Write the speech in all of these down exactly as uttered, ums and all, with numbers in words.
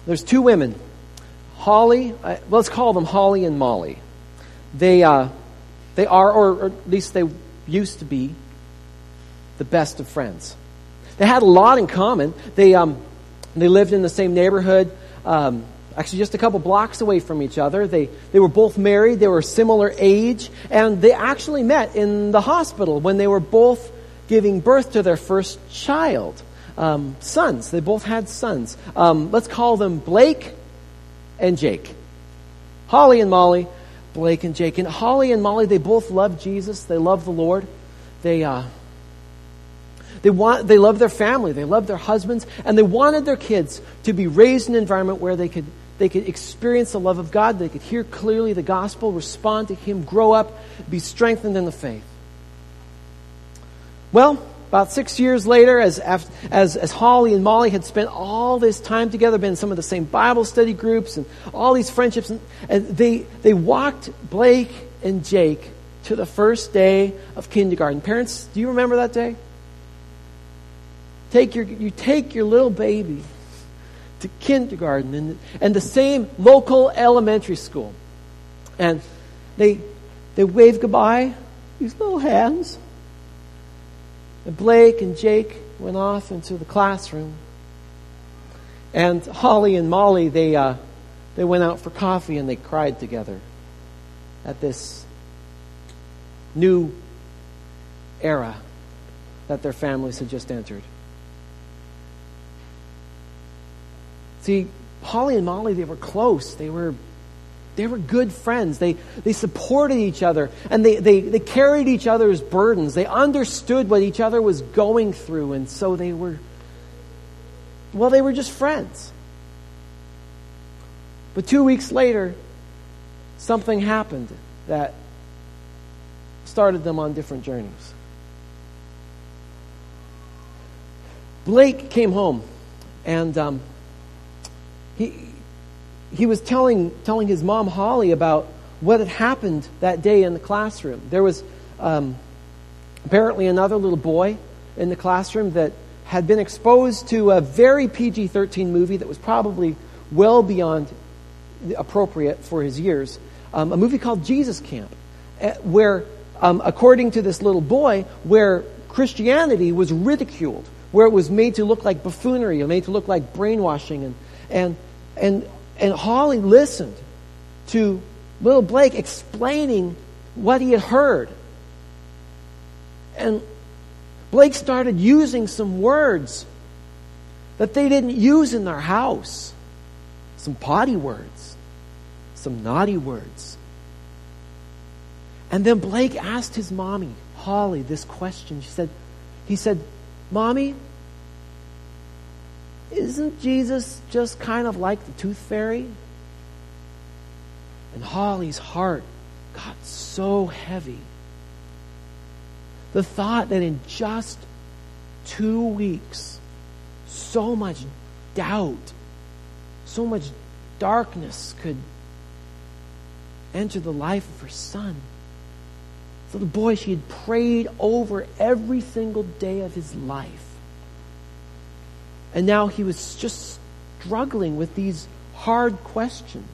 there's two women, Holly, uh, let's call them Holly and Molly. They, uh, they are, or, or at least they used to be, the best of friends. They had a lot in common. They, um, they lived in the same neighborhood, um, actually just a couple blocks away from each other. They, they were both married. They were similar age. And they actually met in the hospital when they were both giving birth to their first child. Um, sons. They both had sons. Um, let's call them Blake and Jake. Holly and Molly, Blake and Jake. And Holly and Molly, they both love Jesus. They love the Lord. They uh, they want they love their family. They love their husbands, and they wanted their kids to be raised in an environment where they could they could experience the love of God. They could hear clearly the gospel, respond to Him, grow up, be strengthened in the faith. Well, about six years later, as, as as Holly and Molly had spent all this time together, been in some of the same Bible study groups and all these friendships, and, and they they walked Blake and Jake to the first day of kindergarten. Parents, do you remember that day? Take your you take your little baby to kindergarten and and the same local elementary school, and they they wave goodbye, these little hands. And Blake and Jake went off into the classroom. And Holly and Molly, they uh, they went out for coffee and they cried together at this new era that their families had just entered. See, Holly and Molly, they were close. They were They were good friends. They they supported each other, and they, they, they carried each other's burdens. They understood what each other was going through, and so they were, well, they were just friends. But two weeks later, something happened that started them on different journeys. Blake came home, and um, he... He was telling telling his mom, Holly, about what had happened that day in the classroom. There was um, apparently another little boy in the classroom that had been exposed to a very P G thirteen movie that was probably well beyond appropriate for his years. Um, a movie called Jesus Camp, where, um, according to this little boy, where Christianity was ridiculed, where it was made to look like buffoonery, or made to look like brainwashing, and and and. And Holly listened to little Blake explaining what he had heard. And Blake started using some words that they didn't use in their house. Some potty words. Some naughty words. And then Blake asked his mommy, Holly, this question. She said, he said, Mommy, isn't Jesus just kind of like the tooth fairy? And Holly's heart got so heavy. The thought that in just two weeks, so much doubt, so much darkness could enter the life of her son. So the boy she had prayed over every single day of his life. And now he was just struggling with these hard questions.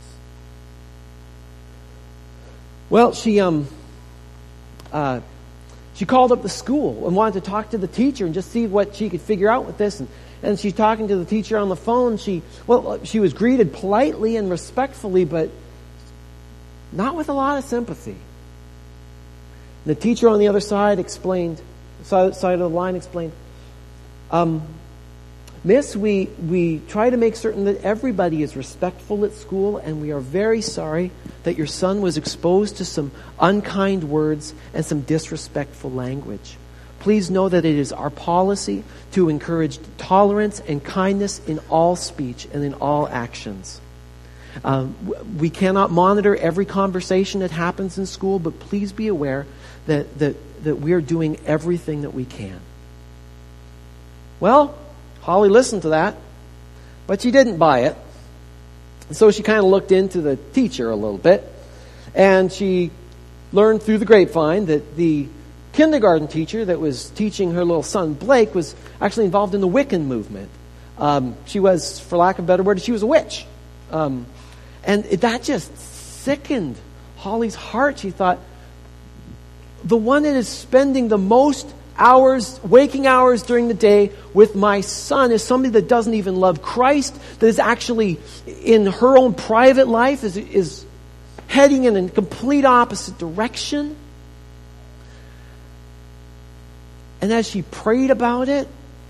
Well, she um, uh, she called up the school and wanted to talk to the teacher and just see what she could figure out with this. And, and she's talking to the teacher on the phone. She well, she was greeted politely and respectfully, but not with a lot of sympathy. The teacher on the other side explained, side, side of the line explained, um. Miss, we, we try to make certain that everybody is respectful at school, and we are very sorry that your son was exposed to some unkind words and some disrespectful language. Please know that it is our policy to encourage tolerance and kindness in all speech and in all actions. Um, we cannot monitor every conversation that happens in school, but please be aware that, that, that we are doing everything that we can. Well, Holly listened to that, but she didn't buy it. So she kind of looked into the teacher a little bit, and she learned through the grapevine that the kindergarten teacher that was teaching her little son Blake was actually involved in the Wiccan movement. Um, she was, for lack of a better word, she was a witch. Um, and it, that just sickened Holly's heart. She thought, the one that is spending the most hours, waking hours during the day with my son is somebody that doesn't even love Christ, that is actually in her own private life, is, is heading in a complete opposite direction. And as she prayed about it,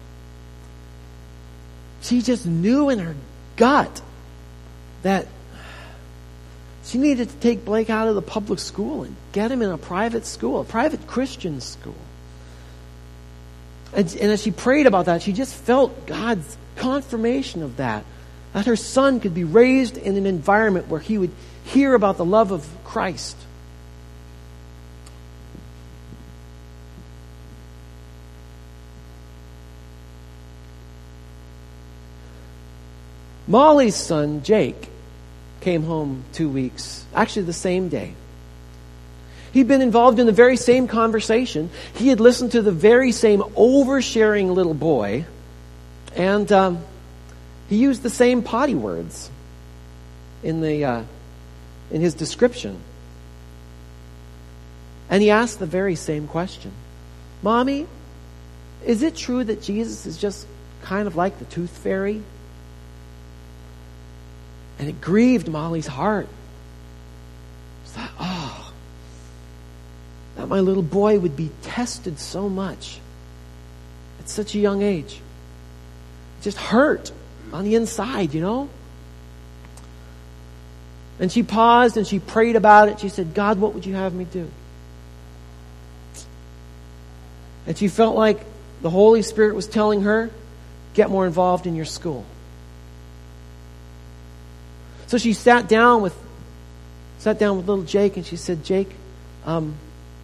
she just knew in her gut that she needed to take Blake out of the public school and get him in a private school, a private Christian school. And, and as she prayed about that, she just felt God's confirmation of that. That her son could be raised in an environment where he would hear about the love of Christ. Molly's son, Jake, came home two weeks, actually the same day. He'd been involved in the very same conversation. He had listened to the very same oversharing little boy, and um, he used the same potty words in the uh, in his description. And he asked the very same question. Mommy, is it true that Jesus is just kind of like the tooth fairy? And it grieved Molly's heart. She thought, oh, that my little boy would be tested so much at such a young age. It just hurt on the inside, you know? And she paused and she prayed about it. She said, God, what would you have me do? And she felt like the Holy Spirit was telling her, get more involved in your school. So she sat down with sat down with little Jake and she said, Jake, um,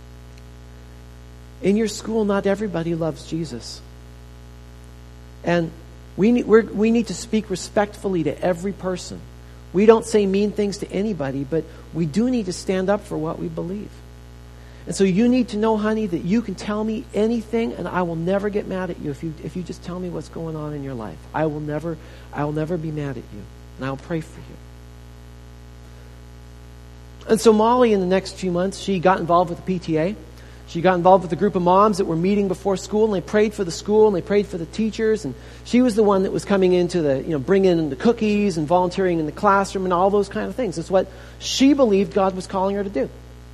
in your school, not everybody loves Jesus. And we need, we're, we need to speak respectfully to every person. We don't say mean things to anybody, but we do need to stand up for what we believe. And so you need to know, honey, that you can tell me anything and I will never get mad at you if you if you just tell me what's going on in your life. I will never I will never be mad at you. And I'll pray for you. And so Molly, in the next few months, she got involved with the P T A. She got involved with a group of moms that were meeting before school, and they prayed for the school, and they prayed for the teachers, and she was the one that was coming into the, you know, bringing in the cookies and volunteering in the classroom and all those kind of things. It's what she believed God was calling her to do.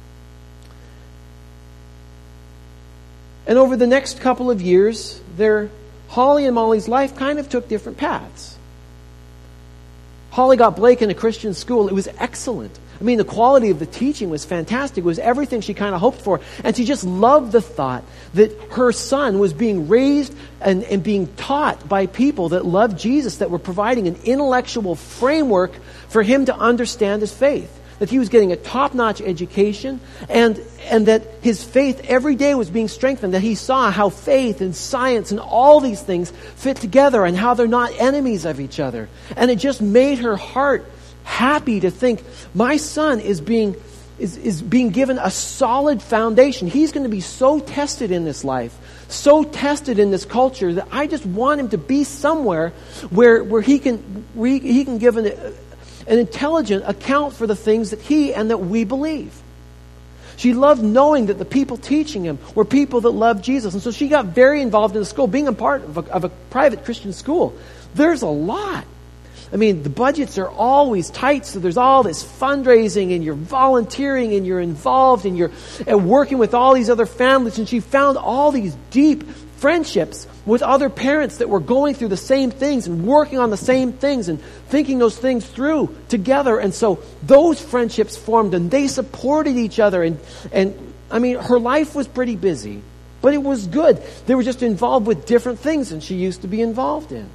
And over the next couple of years, their Holly and Molly's life kind of took different paths. Holly got Blake in a Christian school. It was excellent. I mean, the quality of the teaching was fantastic. It was everything she kind of hoped for. And she just loved the thought that her son was being raised and, and being taught by people that loved Jesus, that were providing an intellectual framework for him to understand his faith. That he was getting a top-notch education, and, and that his faith every day was being strengthened. That he saw how faith and science and all these things fit together and how they're not enemies of each other. And it just made her heart happy to think, my son is being is, is being given a solid foundation. He's going to be so tested in this life, so tested in this culture, that I just want him to be somewhere where where he can where he, he can give an, an intelligent account for the things that he and that we believe. She loved knowing that the people teaching him were people that loved Jesus. And so she got very involved in the school, being a part of a, of a private Christian school. There's a lot. I mean, the budgets are always tight, so there's all this fundraising, and you're volunteering, and you're involved, and you're and working with all these other families. And she found all these deep friendships with other parents that were going through the same things and working on the same things and thinking those things through together. And so those friendships formed, and they supported each other. And, and I mean, her life was pretty busy, but it was good. They were just involved with different things than she used to be involved in.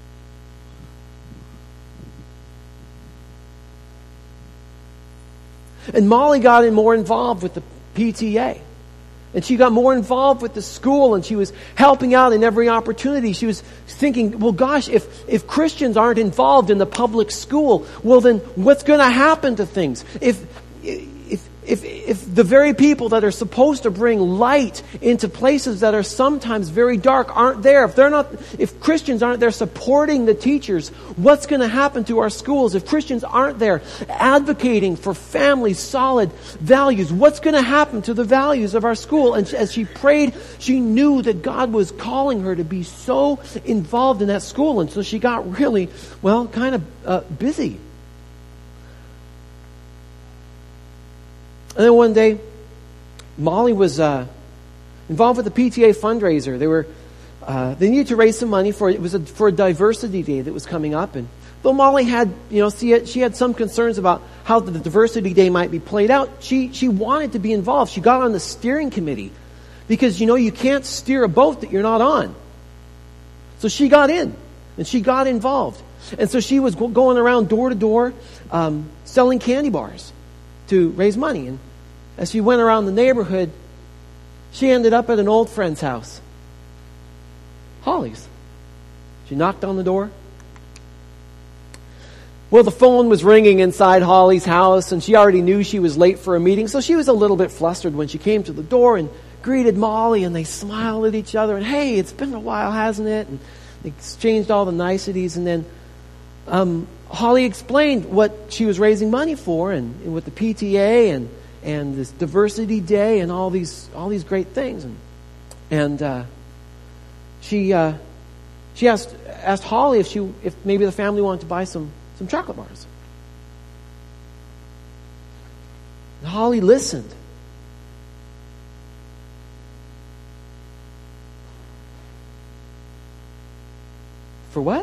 And Molly got in more involved with the P T A. And she got more involved with the school, and she was helping out in every opportunity. She was thinking, well, gosh, if, if Christians aren't involved in the public school, well, then what's going to happen to things? If, if, if, if the very people that are supposed to bring light into places that are sometimes very dark aren't there, if they're not, if Christians aren't there supporting the teachers, what's going to happen to our schools? If Christians aren't there advocating for family solid values, what's going to happen to the values of our school? And as she prayed, she knew that God was calling her to be so involved in that school. And so she got really, well, kind of uh, busy. And then one day, Molly was uh, involved with the P T A fundraiser. They were uh, they needed to raise some money for it was a, for a diversity day that was coming up. And though Molly had you know she had, she had some concerns about how the diversity day might be played out, she she wanted to be involved. She got on the steering committee because you know you can't steer a boat that you're not on. So she got in and she got involved, and so she was going around door to door um, selling candy bars to raise money. And as she went around the neighborhood, she ended up at an old friend's house, Holly's. She knocked on the door. Well, the phone was ringing inside Holly's house, and she already knew she was late for a meeting, so she was a little bit flustered when she came to the door and greeted Molly, and they smiled at each other, and hey, it's been a while, hasn't it? And they exchanged all the niceties, and then um, Holly explained what she was raising money for, and, and with the P T A and and this diversity day and all these all these great things, and and uh, she uh, she asked asked Holly if she if maybe the family wanted to buy some some chocolate bars. And Holly listened. For what?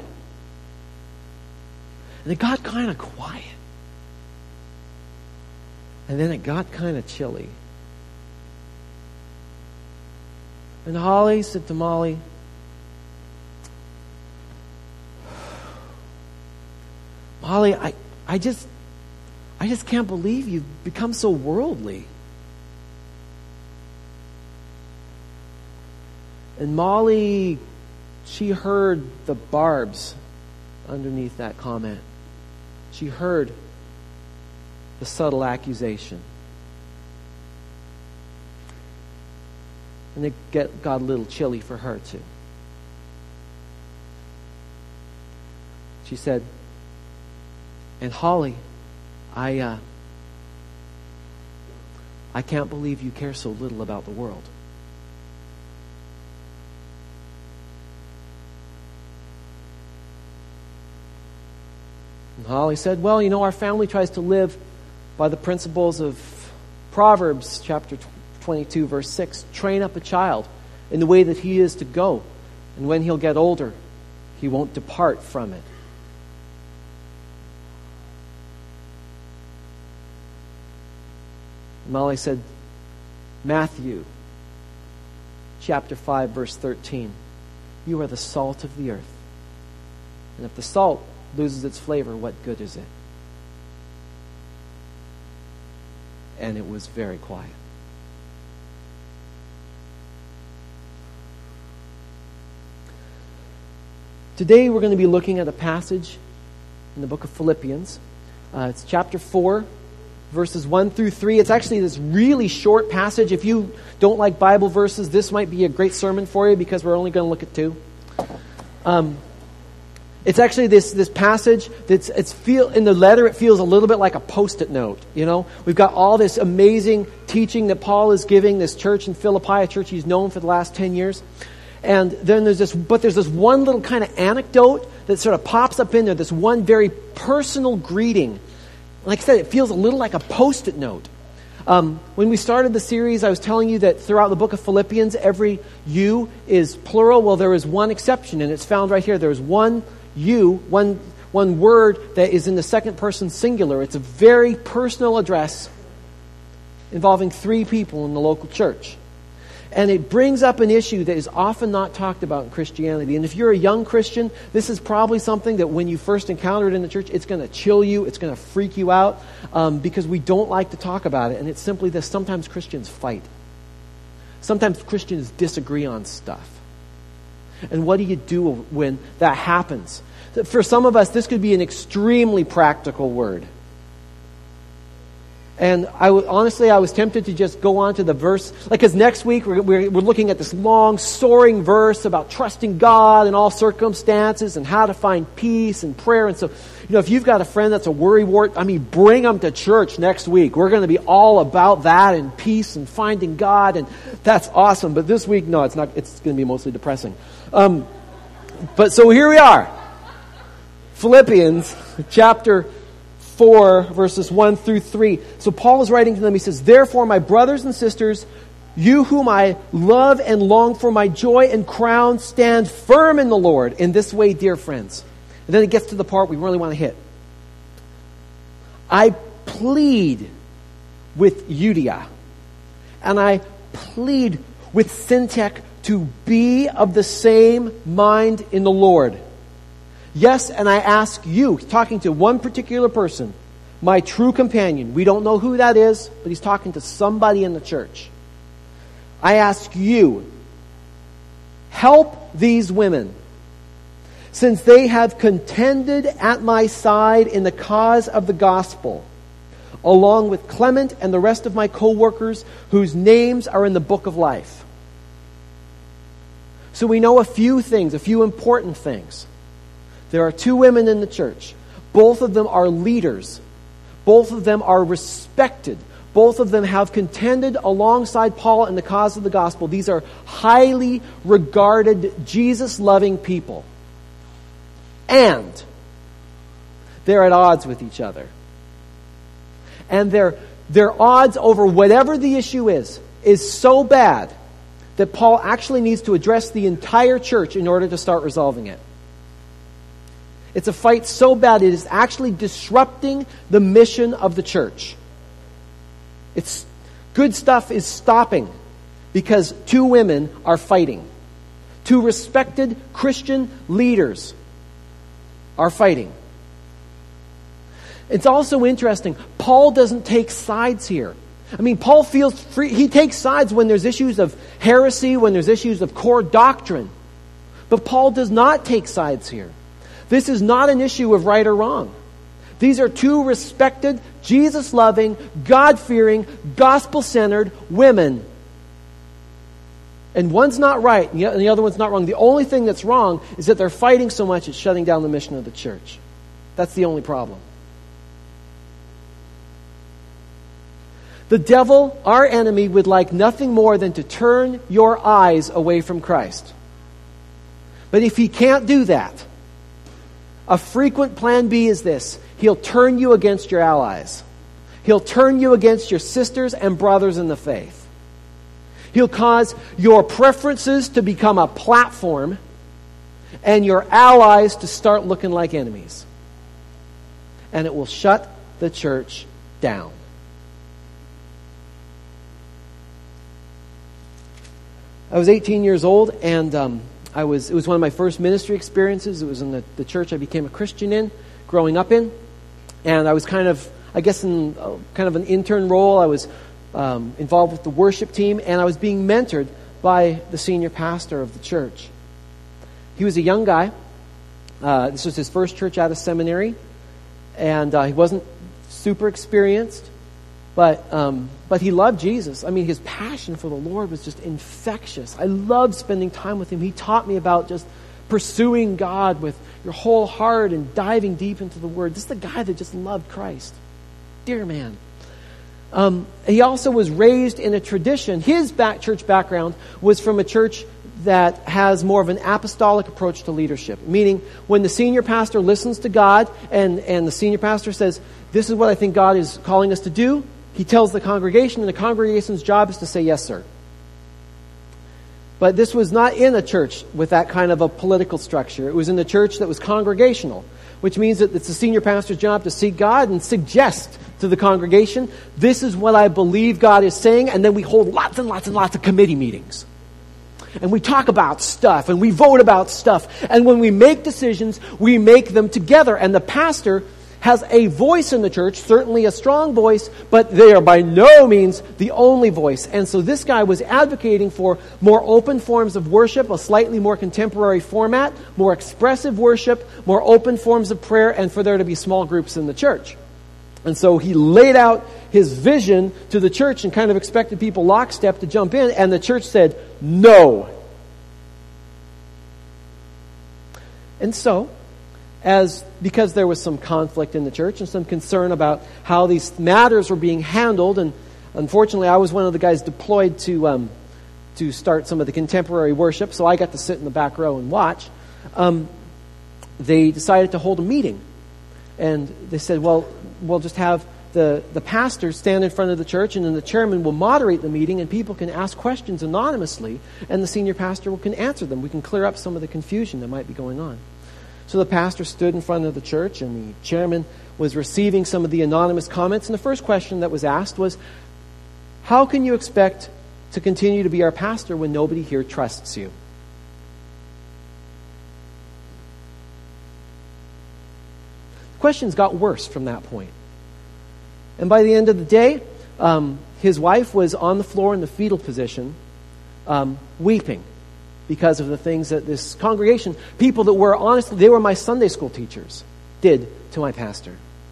And it got kind of quiet. And then it got kind of chilly. And Holly said to Molly, Molly, I, I just I just can't believe you've become so worldly. And Molly, she heard the barbs underneath that comment. She heard the subtle accusation. And it get, got a little chilly for her too. She said, and Holly, I uh, I can't believe you care so little about the world. And Holly said, well, you know, our family tries to live by the principles of Proverbs chapter twenty-two, verse six. Train up a child in the way that he is to go, and when he'll get older, he won't depart from it. Molly said, Matthew chapter five, verse thirteen. You are the salt of the earth. And if the salt loses its flavor, what good is it? And it was very quiet. Today we're going to be looking at a passage in the book of Philippians. Uh, it's chapter four, verses one through three. It's actually this really short passage. If you don't like Bible verses, this might be a great sermon for you because we're only going to look at two. Um, it's actually this this passage that's it's feel in the letter. It feels a little bit like a post-it note. You know, we've got all this amazing teaching that Paul is giving this church in Philippi, a church he's known for the last ten years. And then there's this, but there's this one little kind of anecdote that sort of pops up in there. This one very personal greeting. Like I said, it feels a little like a post-it note. Um, when we started the series, I was telling you that throughout the book of Philippians, every you is plural. Well, there is one exception, and it's found right here. There is one you, one one word that is in the second person singular. It's a very personal address involving three people in the local church. And it brings up an issue that is often not talked about in Christianity. And if you're a young Christian, this is probably something that when you first encounter it in the church, it's going to chill you, it's going to freak you out, um, because we don't like to talk about it. And it's simply this: sometimes Christians fight. Sometimes Christians disagree on stuff. And what do you do when that happens? For some of us, this could be an extremely practical word. And I w- honestly, I was tempted to just go on to the verse, like, because next week we're, we're, we're looking at this long, soaring verse about trusting God in all circumstances and how to find peace and prayer. And so, you know, if you've got a friend that's a worrywart, I mean, bring them to church next week. We're going to be all about that and peace and finding God, and that's awesome. But this week, no, it's not. It's going to be mostly depressing. Um, but so here we are, Philippians chapter four, verses one through three. So Paul is writing to them. He says, "Therefore, my brothers and sisters, you whom I love and long for, my joy and crown, stand firm in the Lord. In this way, dear friends." And then it gets to the part we really want to hit. "I plead with Euodia, and I plead with Syntyche to be of the same mind in the Lord. Yes, and I ask you," talking to one particular person, "my true companion." We don't know who that is, but he's talking to somebody in the church. "I ask you, help these women, since they have contended at my side in the cause of the gospel, along with Clement and the rest of my co-workers whose names are in the book of life." So we know a few things, a few important things. There are two women in the church. Both of them are leaders. Both of them are respected. Both of them have contended alongside Paul in the cause of the gospel. These are highly regarded, Jesus-loving people. And they're at odds with each other. And their, their odds over whatever the issue is, is so bad that Paul actually needs to address the entire church in order to start resolving it. It's a fight so bad it is actually disrupting the mission of the church. It's good stuff is stopping because two women are fighting. Two respected Christian leaders are fighting. It's also interesting, Paul doesn't take sides here. I mean, Paul feels free. He takes sides when there's issues of heresy, when there's issues of core doctrine. But Paul does not take sides here. This is not an issue of right or wrong. These are two respected, Jesus-loving, God-fearing, gospel-centered women. And one's not right, and the other one's not wrong. The only thing that's wrong is that they're fighting so much it's shutting down the mission of the church. That's the only problem. The devil, our enemy, would like nothing more than to turn your eyes away from Christ. But if he can't do that, a frequent plan B is this: he'll turn you against your allies. He'll turn you against your sisters and brothers in the faith. He'll cause your preferences to become a platform and your allies to start looking like enemies. And it will shut the church down. I was eighteen years old, and um, I was. It was one of my first ministry experiences. It was in the, the church I became a Christian in, growing up in, and I was kind of, I guess, in uh, kind of an intern role. I was um, involved with the worship team, and I was being mentored by the senior pastor of the church. He was a young guy. Uh, this was his first church out of seminary, and uh, he wasn't super experienced. But um, but he loved Jesus. I mean, his passion for the Lord was just infectious. I loved spending time with him. He taught me about just pursuing God with your whole heart and diving deep into the Word. This is the guy that just loved Christ. Dear man. Um, he also was raised in a tradition. His back church background was from a church that has more of an apostolic approach to leadership. Meaning, when the senior pastor listens to God and, and the senior pastor says, "This is what I think God is calling us to do," he tells the congregation, and the congregation's job is to say, "Yes, sir." But this was not in a church with that kind of a political structure. It was in a church that was congregational, which means that it's the senior pastor's job to seek God and suggest to the congregation, "This is what I believe God is saying," and then we hold lots and lots and lots of committee meetings. And we talk about stuff, and we vote about stuff. And when we make decisions, we make them together. And the pastor has a voice in the church, certainly a strong voice, but they are by no means the only voice. And so this guy was advocating for more open forms of worship, a slightly more contemporary format, more expressive worship, more open forms of prayer, and for there to be small groups in the church. And so he laid out his vision to the church and kind of expected people lockstep to jump in, and the church said, no. And so, as because there was some conflict in the church and some concern about how these matters were being handled, and unfortunately I was one of the guys deployed to um, to start some of the contemporary worship, so I got to sit in the back row and watch, um, they decided to hold a meeting. And they said, well, we'll just have the, the pastor stand in front of the church, and then the chairman will moderate the meeting, and people can ask questions anonymously, and the senior pastor will, can answer them. We can clear up some of the confusion that might be going on. So the pastor stood in front of the church, and the chairman was receiving some of the anonymous comments. And the first question that was asked was, how can you expect to continue to be our pastor when nobody here trusts you? Questions got worse from that point. And by the end of the day, um, his wife was on the floor in the fetal position, um, weeping because of the things that this congregation, people that were honestly, they were my Sunday school teachers, did to my pastor.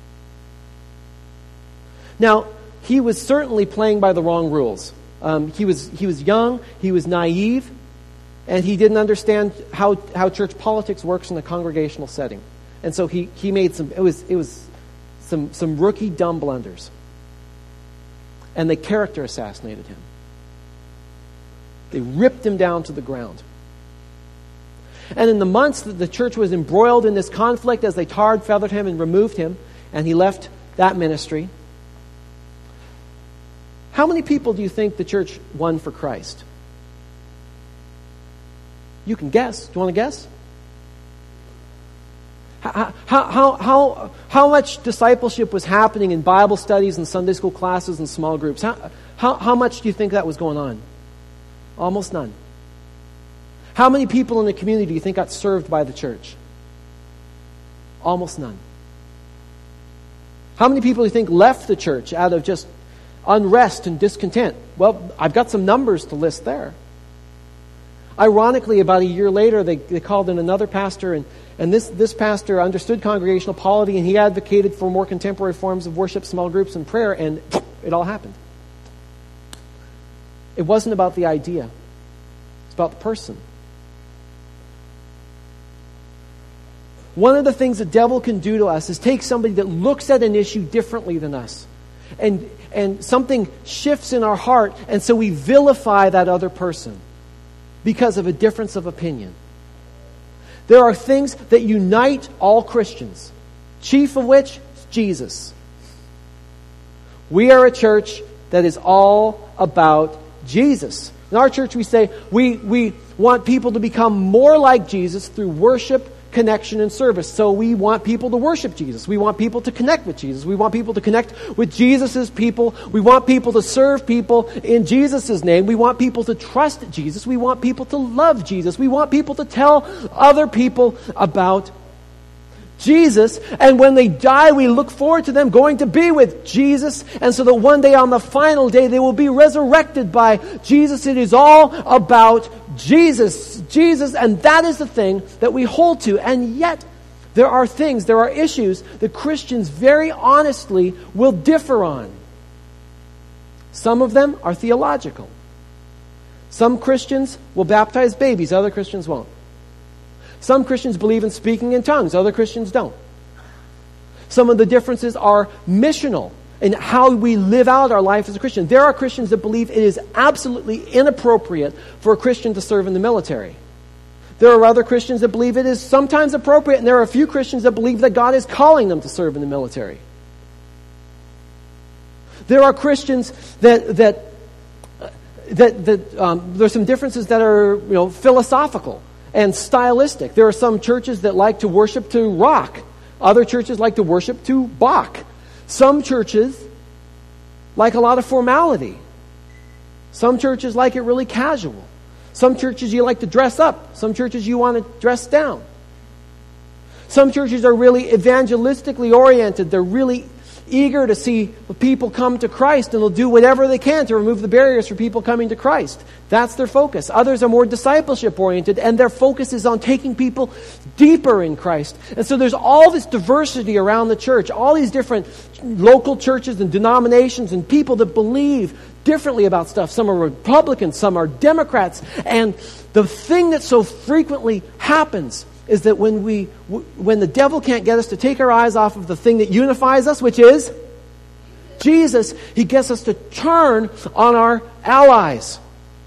Now, he was certainly playing by the wrong rules. Um, he was he was young, he was naive, and he didn't understand how, how church politics works in a congregational setting. And so he, he made some, it was it was some some rookie dumb blunders. And they character assassinated him. They ripped him down to the ground. And in the months that the church was embroiled in this conflict, as they tarred, feathered him, and removed him, and he left that ministry, how many people do you think the church won for Christ? You can guess. Do you want to guess? How, how, how, how much discipleship was happening in Bible studies and Sunday school classes and small groups? How, how, how much do you think that was going on? Almost none. How many people in the community do you think got served by the church? Almost none. How many people do you think left the church out of just unrest and discontent? Well, I've got some numbers to list there. Ironically, about a year later, they, they called in another pastor, and, and this, this pastor understood congregational polity, and he advocated for more contemporary forms of worship, small groups, and prayer, and it all happened. It wasn't about the idea. It's about the person. One of the things the devil can do to us is take somebody that looks at an issue differently than us, and, and something shifts in our heart, and so we vilify that other person because of a difference of opinion. There are things that unite all Christians, chief of which is Jesus. We are a church that is all about Jesus. In our church we say we, we want people to become more like Jesus through worship, connection, and service. So we want people to worship Jesus. We want people to connect with Jesus. We want people to connect with Jesus' people. We want people to serve people in Jesus' name. We want people to trust Jesus. We want people to love Jesus. We want people to tell other people about Jesus. And when they die, we look forward to them going to be with Jesus. And so that one day on the final day, they will be resurrected by Jesus. It is all about Jesus. Jesus, and that is the thing that we hold to. And yet, there are things, there are issues that Christians very honestly will differ on. Some of them are theological. Some Christians will baptize babies, other Christians won't. Some Christians believe in speaking in tongues, other Christians don't. Some of the differences are missional in how we live out our life as a Christian. There are Christians that believe it is absolutely inappropriate for a Christian to serve in the military. There are other Christians that believe it is sometimes appropriate, and there are a few Christians that believe that God is calling them to serve in the military. There are Christians that that that that um, there are some differences that are, you know, philosophical and stylistic. There are some churches that like to worship to rock. Other churches like to worship to Bach. Some churches like a lot of formality. Some churches like it really casual. Some churches you like to dress up. Some churches you want to dress down. Some churches are really evangelistically oriented. They're really eager to see people come to Christ, and they'll do whatever they can to remove the barriers for people coming to Christ. That's their focus. Others are more discipleship-oriented, and their focus is on taking people deeper in Christ. And so there's all this diversity around the church, all these different local churches and denominations and people that believe differently about stuff. Some are Republicans, some are Democrats. And the thing that so frequently happens is that when we, when the devil can't get us to take our eyes off of the thing that unifies us, which is Jesus, he gets us to turn on our allies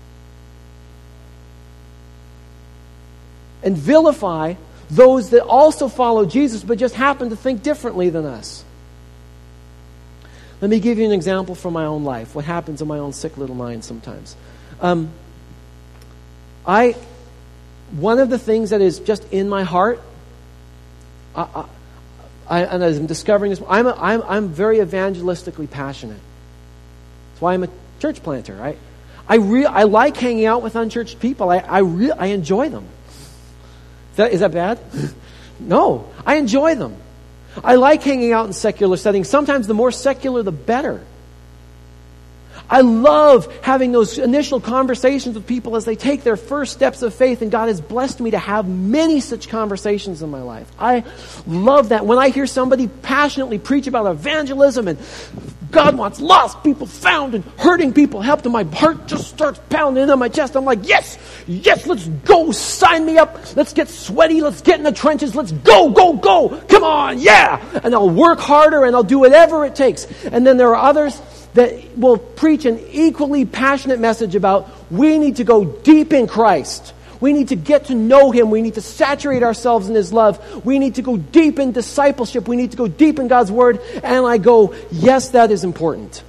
and vilify those that also follow Jesus but just happen to think differently than us. Let me give you an example from my own life, what happens in my own sick little mind sometimes. Um, I, one of the things that is just in my heart, I, I, I, and as I'm discovering this, I'm, a, I'm, I'm very evangelistically passionate. That's why I'm a church planter, right? I, re- I like hanging out with unchurched people. I, I, re- I enjoy them. Is that, is that bad? No, I enjoy them. I like hanging out in secular settings. Sometimes the more secular, the better. I love having those initial conversations with people as they take their first steps of faith, and God has blessed me to have many such conversations in my life. I love that. When I hear somebody passionately preach about evangelism and God wants lost people found and hurting people helped, and my heart just starts pounding in my chest. I'm like, yes, yes, let's go, sign me up. Let's get sweaty, let's get in the trenches, let's go, go, go. Come on, yeah. And I'll work harder and I'll do whatever it takes. And then there are others that will preach an equally passionate message about we need to go deep in Christ. We need to get to know Him. We need to saturate ourselves in His love. We need to go deep in discipleship. We need to go deep in God's Word. And I go, yes, that is important.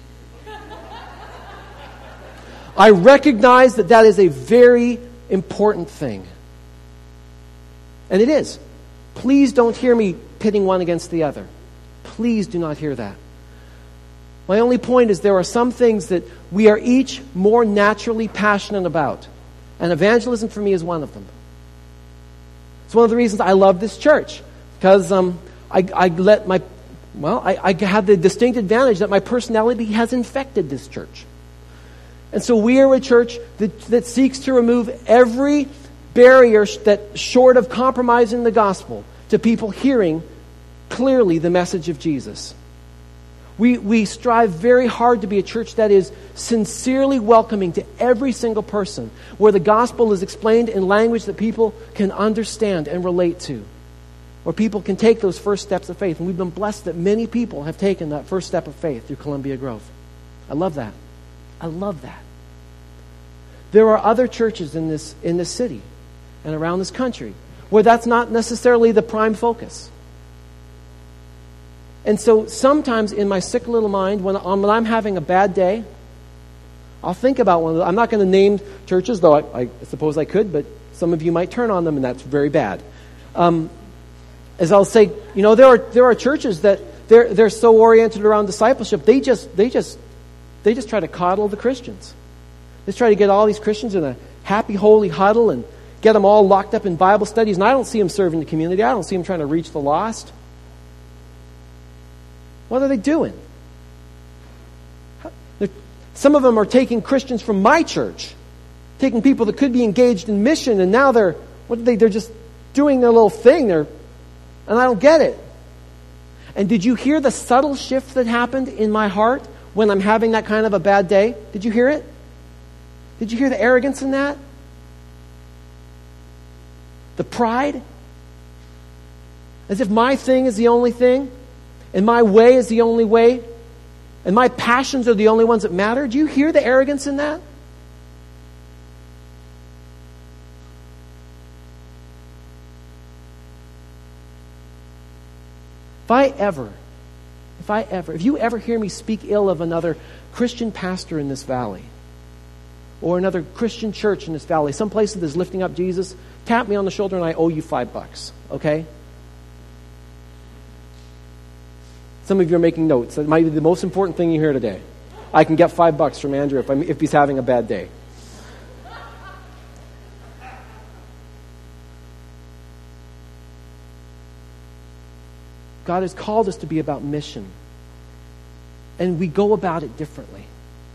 I recognize that that is a very important thing. And it is. Please don't hear me pitting one against the other. Please do not hear that. My only point is there are some things that we are each more naturally passionate about. And evangelism for me is one of them. It's one of the reasons I love this church. Because um, I, I let my, well, I, I have the distinct advantage that my personality has infected this church. And so we are a church that, that seeks to remove every barrier that short of compromising the gospel to people hearing clearly the message of Jesus. We, we strive very hard to be a church that is sincerely welcoming to every single person, where the gospel is explained in language that people can understand and relate to, where people can take those first steps of faith. And we've been blessed that many people have taken that first step of faith through Columbia Grove. I love that. I love that. There are other churches in this, in this city and around this country where that's not necessarily the prime focus. And so sometimes in my sick little mind, when, when I'm having a bad day, I'll think about one of the, I'm not going to name churches, though I, I suppose I could, but some of you might turn on them, and that's very bad. Um, as I'll say, you know, there are there are churches that they're they're so oriented around discipleship, they just they just they just try to coddle the Christians. They just try to get all these Christians in a happy, holy huddle and get them all locked up in Bible studies. And I don't see them serving the community. I don't see them trying to reach the lost. What are they doing? Some of them are taking Christians from my church, taking people that could be engaged in mission, and now they're what are they? They're just doing their little thing. They're, and I don't get it. And did you hear the subtle shift that happened in my heart when I'm having that kind of a bad day? Did you hear it? Did you hear the arrogance in that? The pride? As if my thing is the only thing? And my way is the only way? And my passions are the only ones that matter? Do you hear the arrogance in that? If I ever, if I ever, if you ever hear me speak ill of another Christian pastor in this valley, or another Christian church in this valley, some place that is lifting up Jesus, tap me on the shoulder and I owe you five bucks, okay? Some of you are making notes. That might be the most important thing you hear today. I can get five bucks from Andrew if, I'm, if he's having a bad day. God has called us to be about mission. and we go about it differently.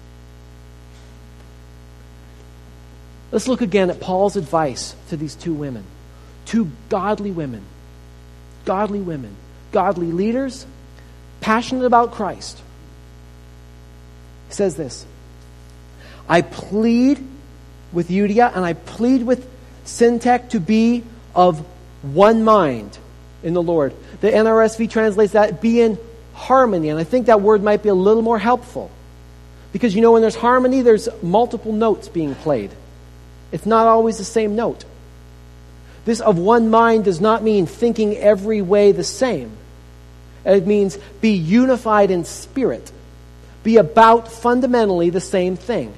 Let's look again at Paul's advice to these two women. Two godly women. Godly women. Godly leaders, passionate about Christ. He says this, I plead with Euodia and I plead with Syntyche to be of one mind in the Lord. The N R S V translates that, be in harmony. And I think that word might be a little more helpful. Because you know, when there's harmony, there's multiple notes being played. It's not always the same note. This of one mind does not mean thinking every way the same. It means be unified in spirit. Be about fundamentally the same thing.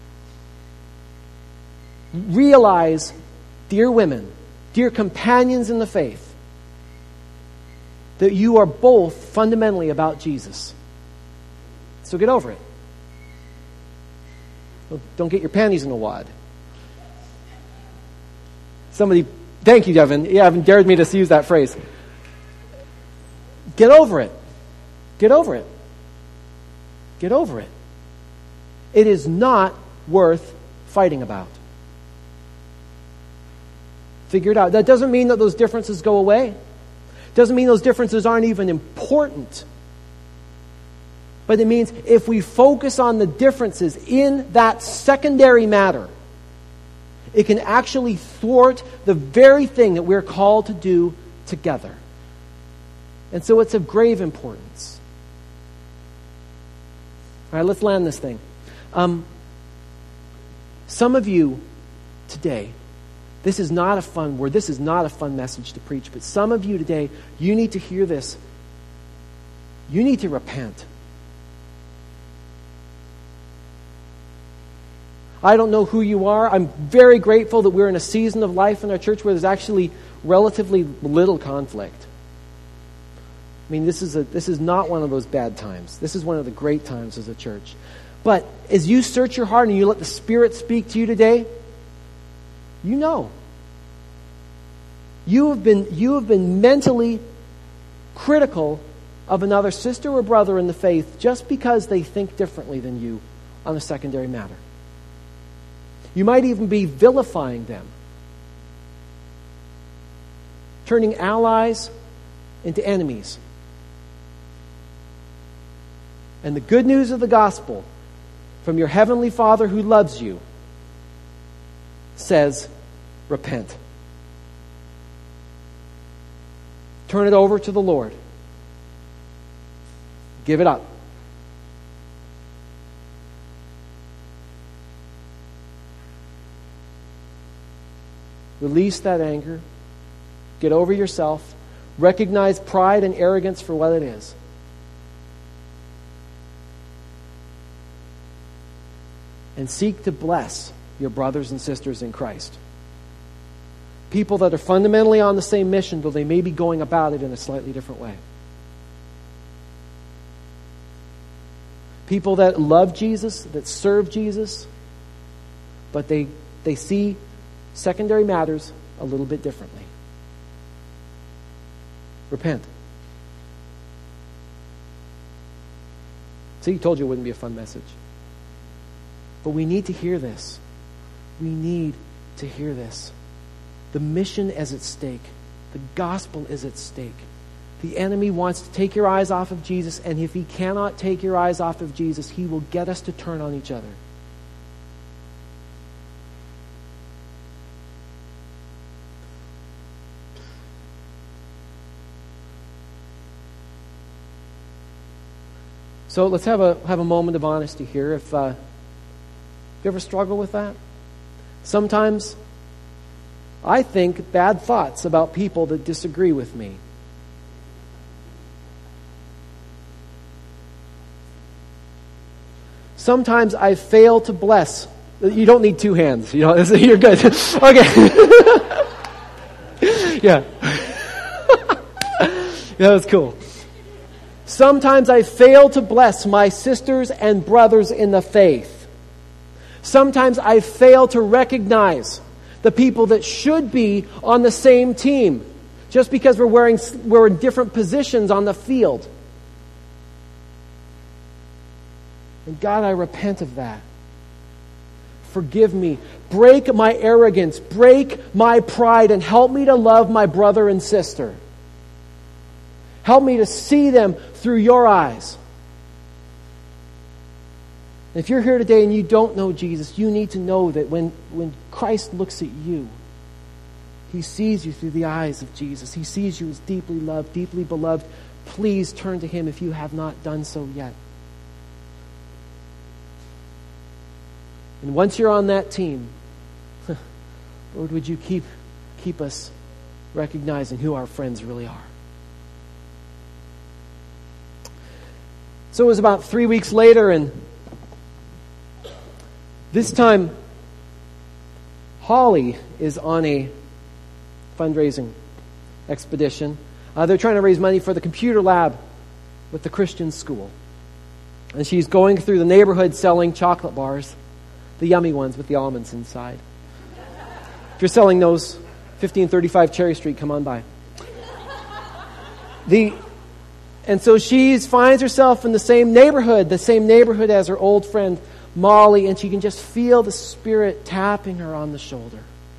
Realize, dear women, dear companions in the faith, that you are both fundamentally about Jesus. So get over it. Don't get your panties in a wad. Somebody, thank you, Evan. Yeah, Evan dared me to use that phrase. Get over it. Get over it. Get over it. It is not worth fighting about. Figure it out. That doesn't mean that those differences go away. Doesn't mean those differences aren't even important. But it means if we focus on the differences in that secondary matter, it can actually thwart the very thing that we're called to do together. And so it's of grave importance. All right, let's land this thing. Um, some of you today, this is not a fun word, this is not a fun message to preach, but some of you today, you need to hear this. You need to repent. I don't know who you are. I'm very grateful that we're in a season of life in our church where there's actually relatively little conflict. I mean, this is a this is not one of those bad times. This is one of the great times as a church. But as you search your heart and you let the Spirit speak to you today, you know. You have been you have been mentally critical of another sister or brother in the faith just because they think differently than you on a secondary matter. You might even be vilifying them, turning allies into enemies. And the good news of the gospel from your heavenly Father who loves you says, repent. Turn it over to the Lord. Give it up. Release that anger. Get over yourself. Recognize pride and arrogance for what it is. And seek to bless your brothers and sisters in Christ. People that are fundamentally on the same mission, though they may be going about it in a slightly different way. People that love Jesus, that serve Jesus, but they, they see secondary matters a little bit differently. Repent. See, he told you it wouldn't be a fun message. But we need to hear this. We need to hear this. The mission is at stake. The gospel is at stake. The enemy wants to take your eyes off of Jesus, and if he cannot take your eyes off of Jesus, he will get us to turn on each other. So let's have a have a moment of honesty here. If uh, you ever struggle with that? Sometimes I think bad thoughts about people that disagree with me. Sometimes I fail to bless. You don't need two hands. You know, you're good. Okay. Yeah. Yeah, that's cool. Sometimes I fail to bless my sisters and brothers in the faith. Sometimes I fail to recognize the people that should be on the same team just because we're wearing we're in different positions on the field. And God, I repent of that. Forgive me. Break my arrogance. Break my pride and help me to love my brother and sister. Help me to see them through your eyes. If you're here today and you don't know Jesus, you need to know that when, when Christ looks at you, He sees you through the eyes of Jesus. He sees you as deeply loved, deeply beloved. Please turn to Him if you have not done so yet. And once you're on that team, Lord, would you keep, keep us recognizing who our friends really are. So it was about three weeks later, and this time, Holly is on a fundraising expedition. Uh, they're trying to raise money for the computer lab with the Christian school. And she's going through the neighborhood selling chocolate bars, the yummy ones with the almonds inside. If you're selling those, fifteen thirty-five Cherry Street, come on by. The... And so she finds herself in the same neighborhood, the same neighborhood as her old friend Molly, and she can just feel the Spirit tapping her on the shoulder.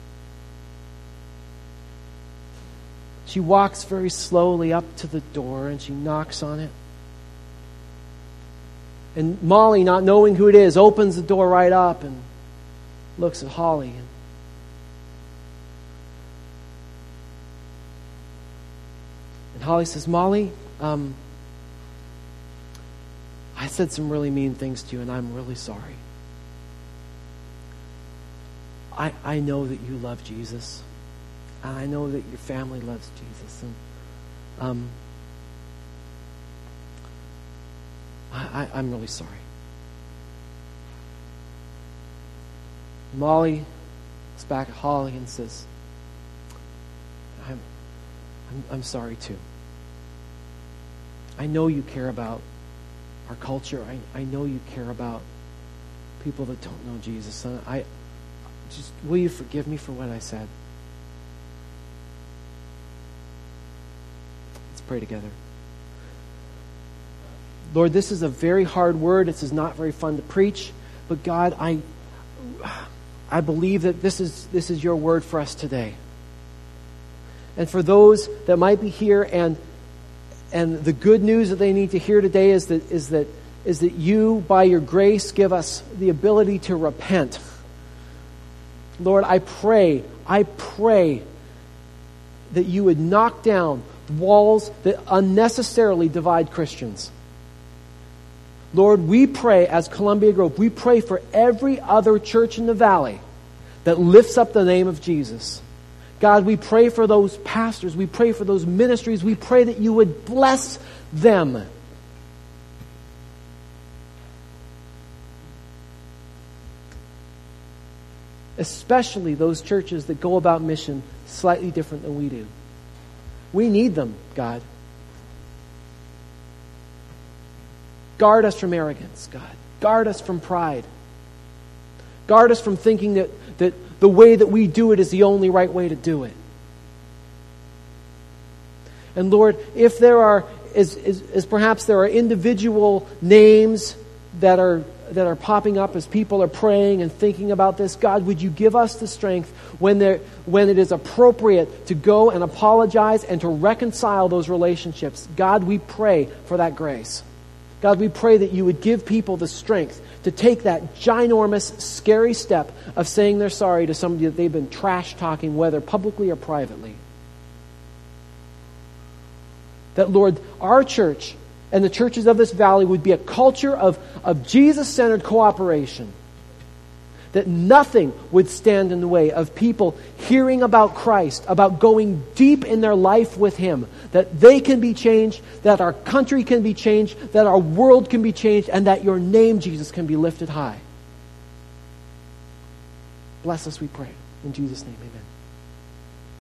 She walks very slowly up to the door and she knocks on it. And Molly, not knowing who it is, opens the door right up and looks at Holly. And And Holly says, Molly, um, I said some really mean things to you and I'm really sorry. I, I know that you love Jesus. And I know that your family loves Jesus. And um, I, I, I'm really sorry. Molly looks back at Holly and says, I'm, I'm, I'm sorry too. I know you care about our culture. I, I know you care about people that don't know Jesus. And I just, will you forgive me for what I said? Let's pray together. Lord, this is a very hard word. This is not very fun to preach. But God, I I believe that this is this is your word for us today. And for those that might be here and and the good news that they need to hear today is that is that is that you, by your grace, give us the ability to repent. Lord, I pray, I pray that you would knock down walls that unnecessarily divide Christians. Lord, we pray as Columbia Grove, we pray for every other church in the valley that lifts up the name of Jesus. God, we pray for those pastors, we pray for those ministries, we pray that you would bless them. Especially those churches that go about mission slightly different than we do. We need them, God. Guard us from arrogance, God. Guard us from pride. Guard us from thinking that, that the way that we do it is the only right way to do it. And Lord, if there are, as, as, as perhaps there are individual names that are that are popping up as people are praying and thinking about this, God, would you give us the strength when there, when it is appropriate to go and apologize and to reconcile those relationships. God, we pray for that grace. God, we pray that you would give people the strength to take that ginormous, scary step of saying they're sorry to somebody that they've been trash talking, whether publicly or privately. That, Lord, our church and the churches of this valley would be a culture of, of Jesus-centered cooperation. That nothing would stand in the way of people hearing about Christ, about going deep in their life with Him. That they can be changed, that our country can be changed, that our world can be changed, and that your name, Jesus, can be lifted high. Bless us, we pray. In Jesus' name, amen.